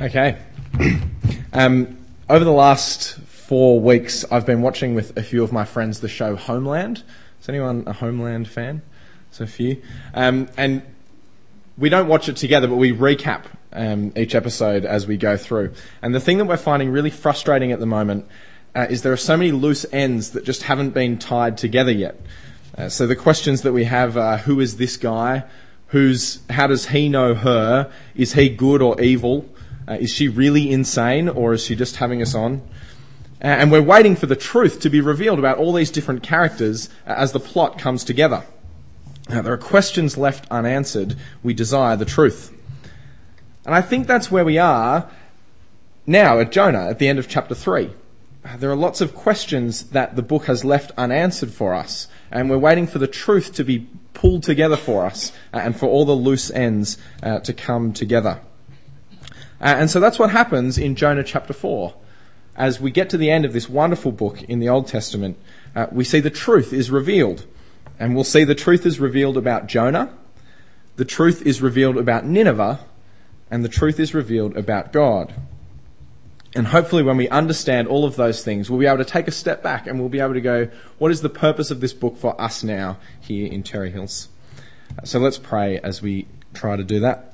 Okay. Over the last 4 weeks, I've been watching with a few of my friends the show Homeland. Is anyone a Homeland fan? So a few. And we don't watch it together, but we recap each episode as we go through. And the thing that we're finding really frustrating at the moment is there are so many loose ends that just haven't been tied together yet. So the questions that we have are, who is this guy? How does he know her? Is he good or evil? Is she really insane, or is she just having us on? And we're waiting for the truth to be revealed about all these different characters as the plot comes together. There are questions left unanswered. We desire the truth. And I think that's where we are now at Jonah, at the end of chapter 3. There are lots of questions that the book has left unanswered for us, and we're waiting for the truth to be pulled together for us and for all the loose ends to come together. And so that's what happens in Jonah chapter 4. As we get to the end of this wonderful book in the Old Testament, we see the truth is revealed. And we'll see the truth is revealed about Jonah, the truth is revealed about Nineveh, and the truth is revealed about God. And hopefully when we understand all of those things, we'll be able to take a step back and we'll be able to go, what is the purpose of this book for us now here in Terry Hills? So let's pray as we try to do that.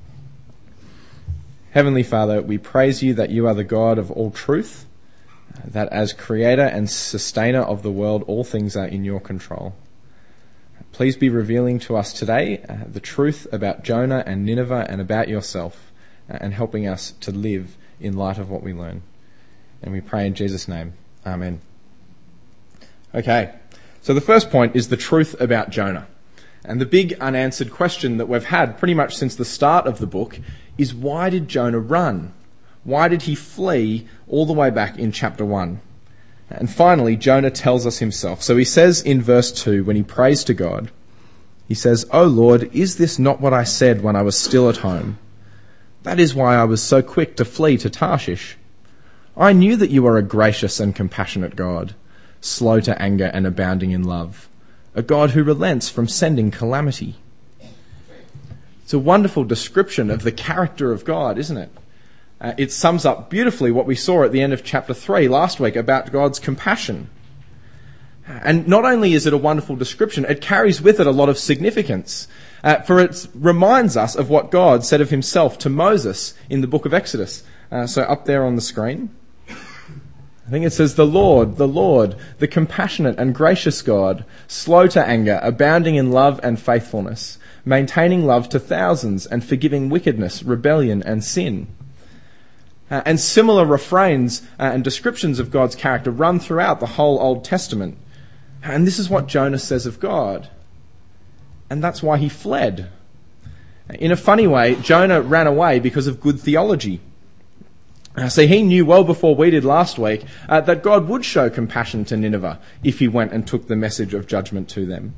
Heavenly Father, we praise you that you are the God of all truth, that as creator and sustainer of the world, all things are in your control. Please be revealing to us today the truth about Jonah and Nineveh and about yourself, and helping us to live in light of what we learn. And we pray in Jesus' name. Amen. Okay, so the first point is the truth about Jonah. And the big unanswered question that we've had pretty much since the start of the book is, why did Jonah run? Why did he flee all the way back in chapter 1? And finally, Jonah tells us himself. So he says in verse 2, when he prays to God, he says, "O Lord, is this not what I said when I was still at home? That is why I was so quick to flee to Tarshish. I knew that you are a gracious and compassionate God, slow to anger and abounding in love, a God who relents from sending calamity." It's a wonderful description of the character of God, isn't it? It sums up beautifully what we saw at the end of chapter 3 last week about God's compassion. And not only is it a wonderful description, it carries with it a lot of significance. For it reminds us of what God said of himself to Moses in the book of Exodus. So up there on the screen, I think it says, the Lord, the compassionate and gracious God, slow to anger, abounding in love and faithfulness, maintaining love to thousands and forgiving wickedness, rebellion and sin. And similar refrains and descriptions of God's character run throughout the whole Old Testament. And this is what Jonah says of God. And that's why he fled. In a funny way, Jonah ran away because of good theology. See, he knew well before we did last week that God would show compassion to Nineveh if he went and took the message of judgment to them.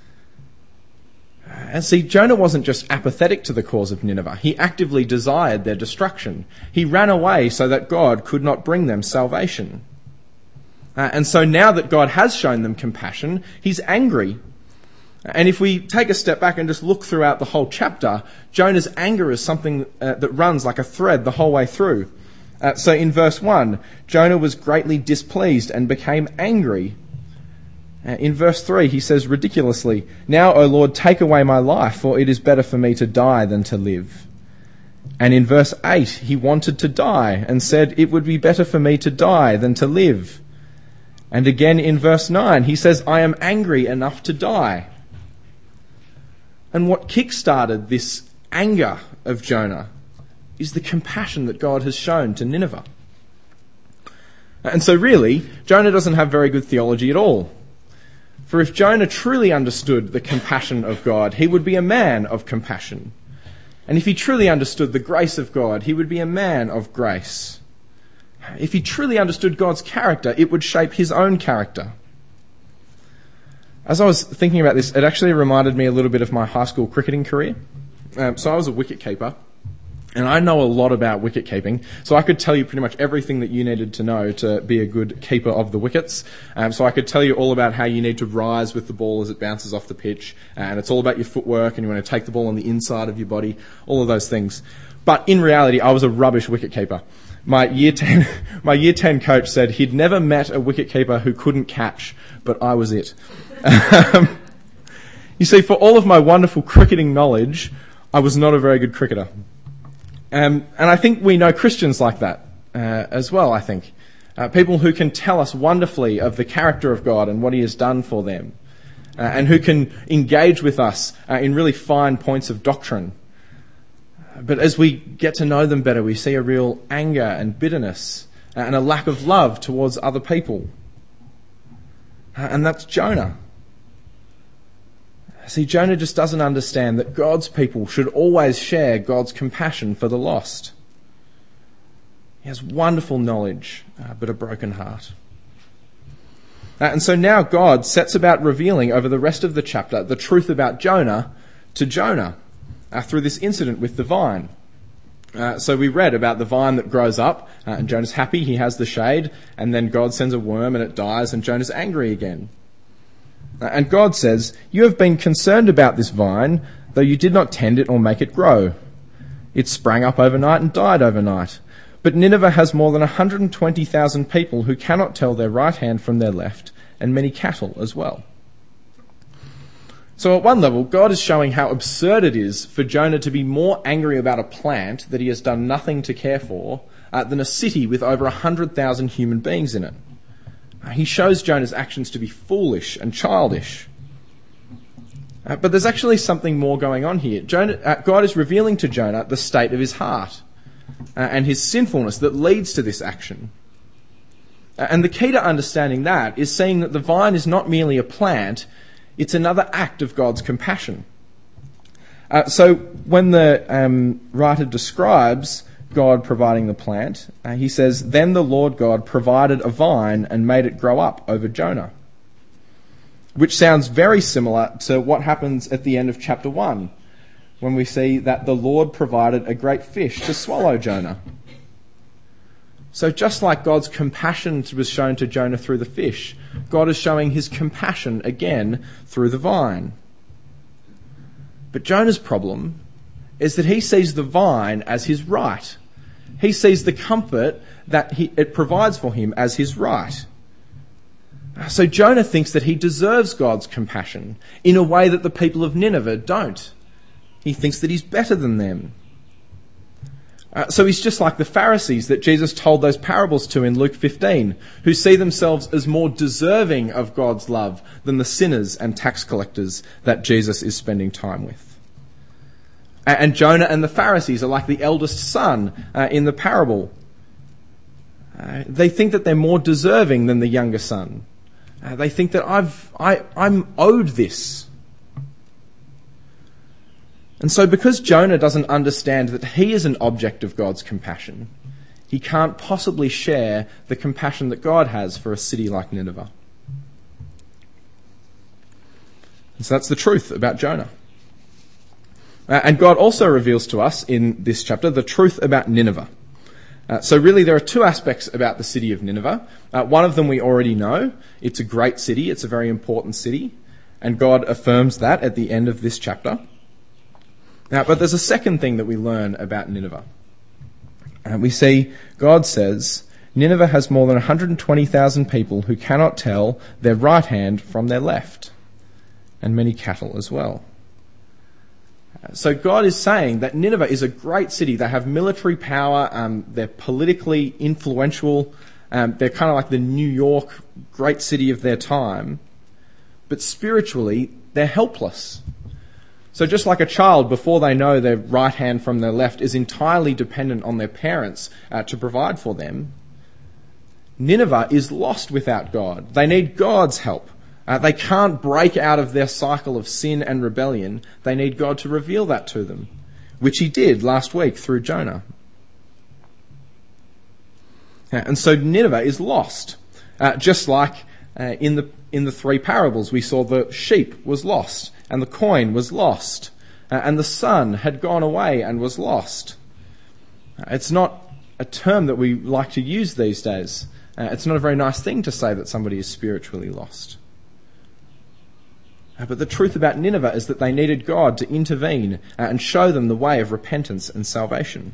And see, Jonah wasn't just apathetic to the cause of Nineveh. He actively desired their destruction. He ran away so that God could not bring them salvation. And so now that God has shown them compassion, he's angry. And if we take a step back and just look throughout the whole chapter, Jonah's anger is something that runs like a thread the whole way through. So in verse 1, Jonah was greatly displeased and became angry. In verse 3, he says ridiculously, "Now, O Lord, take away my life, for it is better for me to die than to live." And in verse 8, he wanted to die and said, "It would be better for me to die than to live." And again in verse 9, he says, "I am angry enough to die." And what kick-started this anger of Jonah is the compassion that God has shown to Nineveh. And so really, Jonah doesn't have very good theology at all. For if Jonah truly understood the compassion of God, he would be a man of compassion. And if he truly understood the grace of God, he would be a man of grace. If he truly understood God's character, it would shape his own character. As I was thinking about this, it actually reminded me a little bit of my high school cricketing career. So I was a wicket-keeper. And I know a lot about wicket keeping, so I could tell you pretty much everything that you needed to know to be a good keeper of the wickets. So I could tell you all about how you need to rise with the ball as it bounces off the pitch, and it's all about your footwork, and you want to take the ball on the inside of your body, all of those things. But in reality, I was a rubbish wicketkeeper. My year 10 coach said he'd never met a wicketkeeper who couldn't catch, but I was it. You see, for all of my wonderful cricketing knowledge, I was not a very good cricketer. And I think we know Christians like that as well, I think. People who can tell us wonderfully of the character of God and what he has done for them. And who can engage with us in really fine points of doctrine. But as we get to know them better, we see a real anger and bitterness and a lack of love towards other people. And that's Jonah. See, Jonah just doesn't understand that God's people should always share God's compassion for the lost. He has wonderful knowledge, but a broken heart. And so now God sets about revealing over the rest of the chapter the truth about Jonah to Jonah through this incident with the vine. So we read about the vine that grows up, and Jonah's happy, he has the shade, and then God sends a worm and it dies, and Jonah's angry again. And God says, "You have been concerned about this vine, though you did not tend it or make it grow. It sprang up overnight and died overnight. But Nineveh has more than 120,000 people who cannot tell their right hand from their left, and many cattle as well." So at one level, God is showing how absurd it is for Jonah to be more angry about a plant that he has done nothing to care for than a city with over 100,000 human beings in it. He shows Jonah's actions to be foolish and childish. But there's actually something more going on here. God is revealing to Jonah the state of his heart and his sinfulness that leads to this action. And the key to understanding that is seeing that the vine is not merely a plant, it's another act of God's compassion. So when the writer describes God providing the plant, he says, "Then the Lord God provided a vine and made it grow up over Jonah," which sounds very similar to what happens at the end of chapter 1, when we see that the Lord provided a great fish to swallow Jonah. So just like God's compassion was shown to Jonah through the fish, God is showing his compassion again through the vine. But Jonah's problem is that he sees the vine as his right. He sees the comfort that it provides for him as his right. So Jonah thinks that he deserves God's compassion in a way that the people of Nineveh don't. He thinks that he's better than them. So he's just like the Pharisees that Jesus told those parables to in Luke 15, who see themselves as more deserving of God's love than the sinners and tax collectors that Jesus is spending time with. And Jonah and the Pharisees are like the eldest son in the parable. They think that they're more deserving than the younger son. They think that I'm owed this. And so because Jonah doesn't understand that he is an object of God's compassion, he can't possibly share the compassion that God has for a city like Nineveh. And so that's the truth about Jonah. And God also reveals to us in this chapter the truth about Nineveh. So really there are two aspects about the city of Nineveh. One of them we already know. It's a great city. It's a very important city. And God affirms that at the end of this chapter. But there's a second thing that we learn about Nineveh. We see God says, Nineveh has more than 120,000 people who cannot tell their right hand from their left, and many cattle as well. So God is saying that Nineveh is a great city. They have military power. They're politically influential. They're kind of like the New York great city of their time. But spiritually, they're helpless. So just like a child, before they know their right hand from their left, is entirely dependent on their parents to provide for them, Nineveh is lost without God. They need God's help. They can't break out of their cycle of sin and rebellion. They need God to reveal that to them, which he did last week through Jonah. And so Nineveh is lost. Just like in the three parables, we saw the sheep was lost, and the coin was lost, and the son had gone away and was lost. It's not a term that we like to use these days. It's not a very nice thing to say that somebody is spiritually lost. But the truth about Nineveh is that they needed God to intervene and show them the way of repentance and salvation.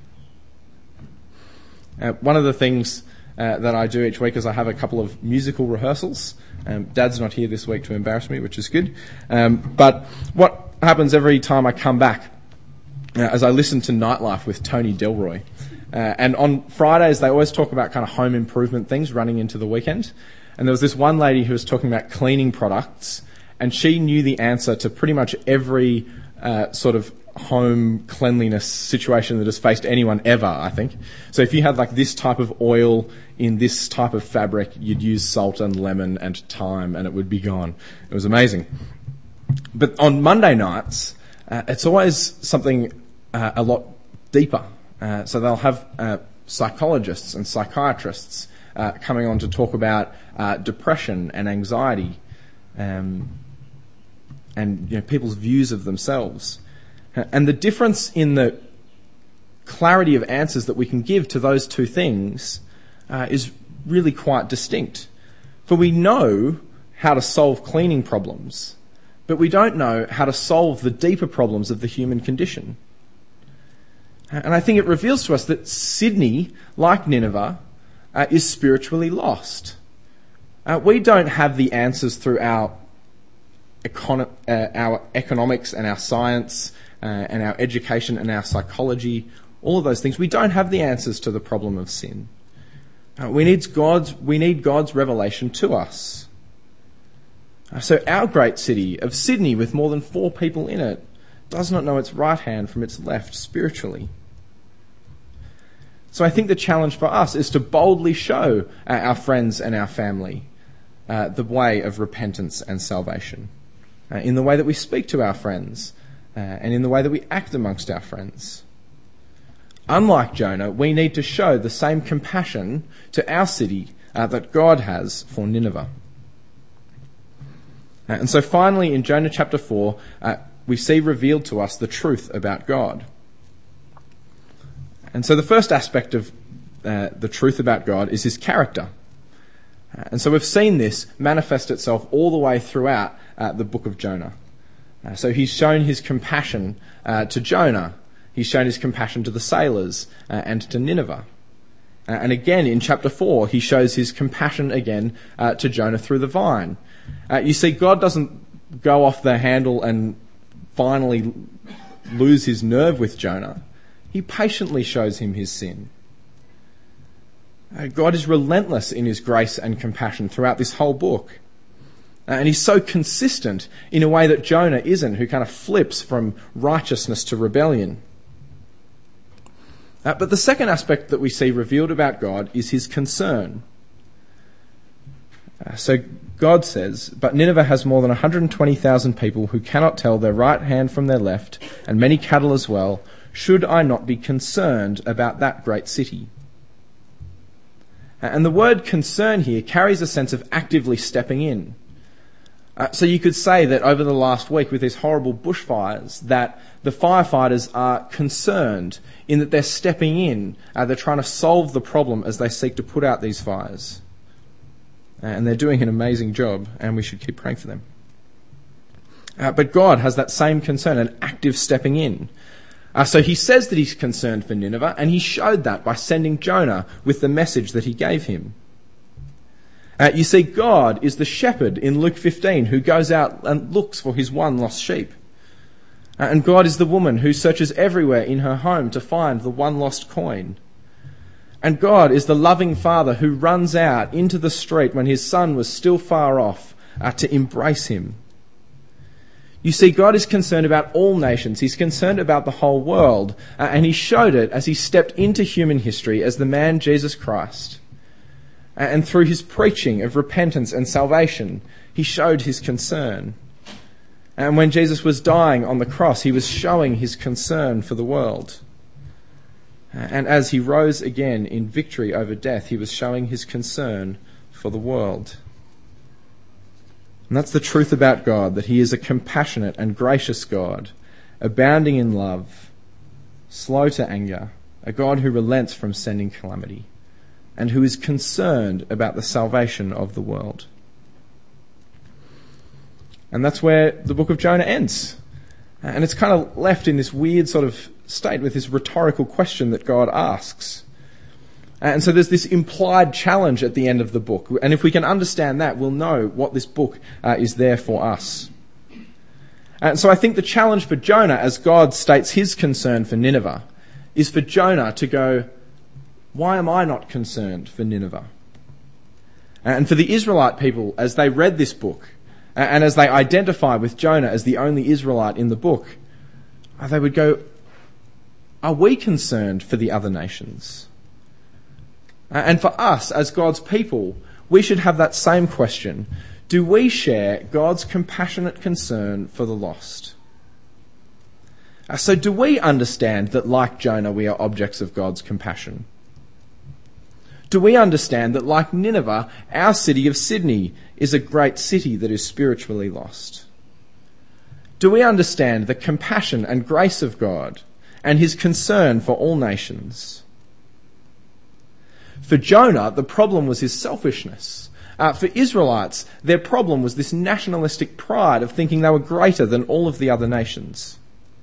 One of the things that I do each week is I have a couple of musical rehearsals. Dad's not here this week to embarrass me, which is good. But what happens every time I come back as I listen to Nightlife with Tony Delroy. And on Fridays, they always talk about kind of home improvement things running into the weekend. And there was this one lady who was talking about cleaning products, and she knew the answer to pretty much every sort of home cleanliness situation that has faced anyone ever, I think. So if you had like this type of oil in this type of fabric, you'd use salt and lemon and thyme and it would be gone. It was amazing. But on Monday nights, it's always something a lot deeper. So they'll have psychologists and psychiatrists coming on to talk about depression and anxiety and people's views of themselves. And the difference in the clarity of answers that we can give to those two things is really quite distinct. For we know how to solve cleaning problems, but we don't know how to solve the deeper problems of the human condition. And I think it reveals to us that Sydney, like Nineveh, is spiritually lost. We don't have the answers through our economics and our science and our education and our psychology, all of those things. We don't have the answers to the problem of sin. We need God's revelation to us. So our great city of Sydney, with more than 4 people in it, does not know its right hand from its left spiritually. So I think the challenge for us is to boldly show our friends and our family the way of repentance and salvation, in the way that we speak to our friends and in the way that we act amongst our friends. Unlike Jonah, we need to show the same compassion to our city that God has for Nineveh. And so finally in Jonah chapter 4, we see revealed to us the truth about God. And so the first aspect of the truth about God is his character. And so we've seen this manifest itself all the way throughout the book of Jonah. So he's shown his compassion to Jonah. He's shown his compassion to the sailors and to Nineveh. And again in chapter 4, he shows his compassion again to Jonah through the vine. You see, God doesn't go off the handle and finally lose his nerve with Jonah. He patiently shows him his sin. God is relentless in his grace and compassion throughout this whole book. And he's so consistent in a way that Jonah isn't, who kind of flips from righteousness to rebellion. But the second aspect that we see revealed about God is his concern. So God says, "But Nineveh has more than 120,000 people who cannot tell their right hand from their left, and many cattle as well. Should I not be concerned about that great city?" And the word concern here carries a sense of actively stepping in. So you could say that over the last week with these horrible bushfires, that the firefighters are concerned in that they're stepping in, they're trying to solve the problem as they seek to put out these fires. And they're doing an amazing job, and we should keep praying for them. But God has that same concern, an active stepping in. So he says that he's concerned for Nineveh, and he showed that by sending Jonah with the message that he gave him. You see, God is the shepherd in Luke 15 who goes out and looks for his one lost sheep. And God is the woman who searches everywhere in her home to find the one lost coin. And God is the loving father who runs out into the street when his son was still far off to embrace him. You see, God is concerned about all nations. He's concerned about the whole world. And he showed it as he stepped into human history as the man Jesus Christ. And through his preaching of repentance and salvation, he showed his concern. And when Jesus was dying on the cross, he was showing his concern for the world. And as he rose again in victory over death, he was showing his concern for the world. And that's the truth about God, that he is a compassionate and gracious God, abounding in love, slow to anger, a God who relents from sending calamity, and who is concerned about the salvation of the world. And that's where the book of Jonah ends. And it's kind of left in this weird sort of state with this rhetorical question that God asks. And so there's this implied challenge at the end of the book. And if we can understand that, we'll know what this book is there for us. And so I think the challenge for Jonah, as God states his concern for Nineveh, is for Jonah to go, why am I not concerned for Nineveh? And for the Israelite people, as they read this book, and as they identify with Jonah as the only Israelite in the book, they would go, are we concerned for the other nations? And for us, as God's people, we should have that same question. Do we share God's compassionate concern for the lost? So do we understand that, like Jonah, we are objects of God's compassion? Do we understand that, like Nineveh, our city of Sydney is a great city that is spiritually lost? Do we understand the compassion and grace of God and his concern for all nations? For Jonah, the problem was his selfishness. For Israelites, their problem was this nationalistic pride of thinking they were greater than all of the other nations.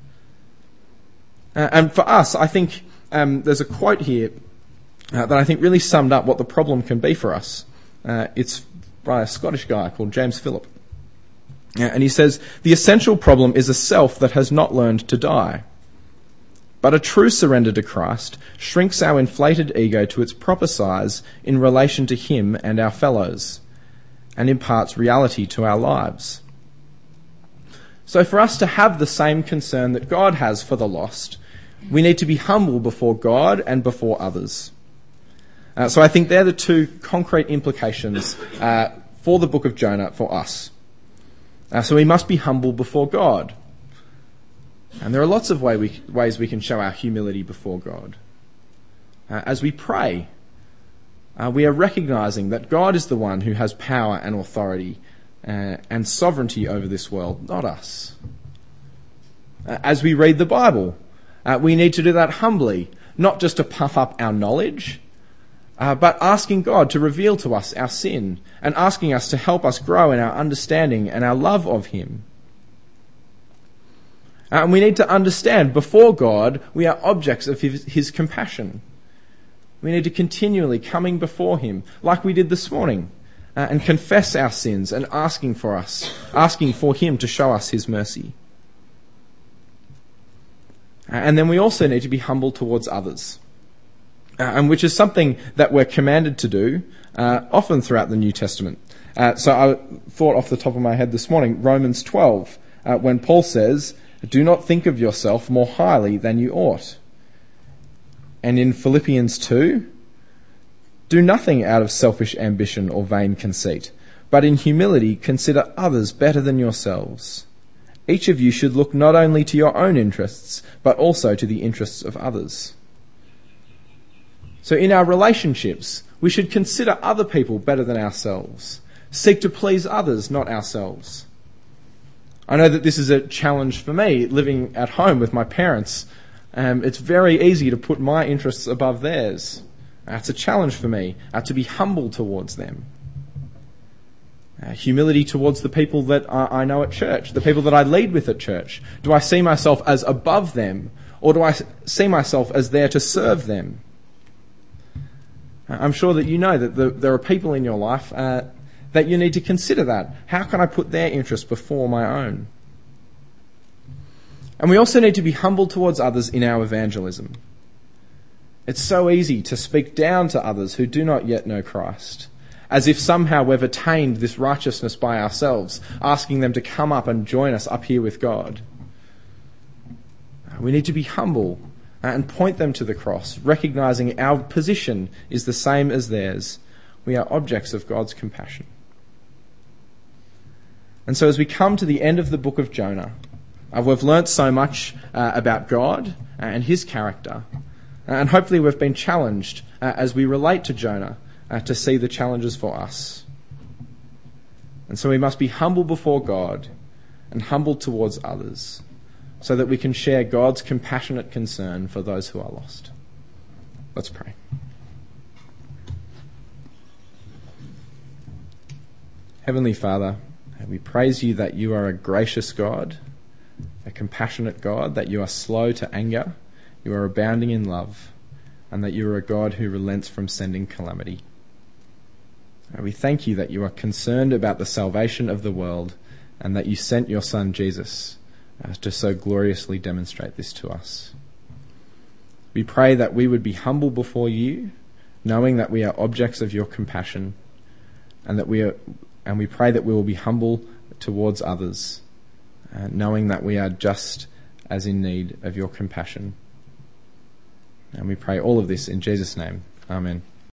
And for us, I think there's a quote here that I think really summed up what the problem can be for us. It's by a Scottish guy called James Phillip. And he says, the essential problem is a self that has not learned to die. But a true surrender to Christ shrinks our inflated ego to its proper size in relation to him and our fellows, and imparts reality to our lives. So for us to have the same concern that God has for the lost, we need to be humble before God and before others. So I think they're the two concrete implications for the book of Jonah for us. So we must be humble before God. And there are lots of ways we can show our humility before God. As we pray, we are recognising that God is the one who has power and authority and sovereignty over this world, not us. As we read the Bible, we need to do that humbly, not just to puff up our knowledge, but asking God to reveal to us our sin and asking us to help us grow in our understanding and our love of him. And we need to understand before God we are objects of his compassion. We need to continually coming before him like we did this morning and confess our sins and asking for him to show us his mercy. And then we also need to be humble towards others. And which is something that we're commanded to do often throughout the New Testament. So I thought off the top of my head this morning, Romans 12, when Paul says, do not think of yourself more highly than you ought. And in Philippians 2, do nothing out of selfish ambition or vain conceit, but in humility consider others better than yourselves. Each of you should look not only to your own interests, but also to the interests of others. So in our relationships, we should consider other people better than ourselves. Seek to please others, not ourselves. I know that this is a challenge for me, living at home with my parents. It's very easy to put my interests above theirs. It's a challenge for me to be humble towards them. Humility towards the people that I know at church, the people that I lead with at church. Do I see myself as above them, or do I see myself as there to serve them? I'm sure that you know that there are people in your life that you need to consider that. How can I put their interests before my own? And we also need to be humble towards others in our evangelism. It's so easy to speak down to others who do not yet know Christ, as if somehow we've attained this righteousness by ourselves, asking them to come up and join us up here with God. We need to be humble and point them to the cross, recognising our position is the same as theirs. We are objects of God's compassion. And so as we come to the end of the book of Jonah, we've learnt so much about God and his character, and hopefully we've been challenged as we relate to Jonah to see the challenges for us. And so we must be humble before God and humble towards others, so that we can share God's compassionate concern for those who are lost. Let's pray. Heavenly Father, We praise you that you are a gracious God, a compassionate God, that you are slow to anger, you are abounding in love, and that you are a God who relents from sending calamity. We thank you that you are concerned about the salvation of the world and that you sent your Son Jesus to so gloriously demonstrate this to us. We pray that we would be humble before you, knowing that we are objects of your compassion, and we pray that we will be humble towards others, knowing that we are just as in need of your compassion. And we pray all of this in Jesus' name. Amen.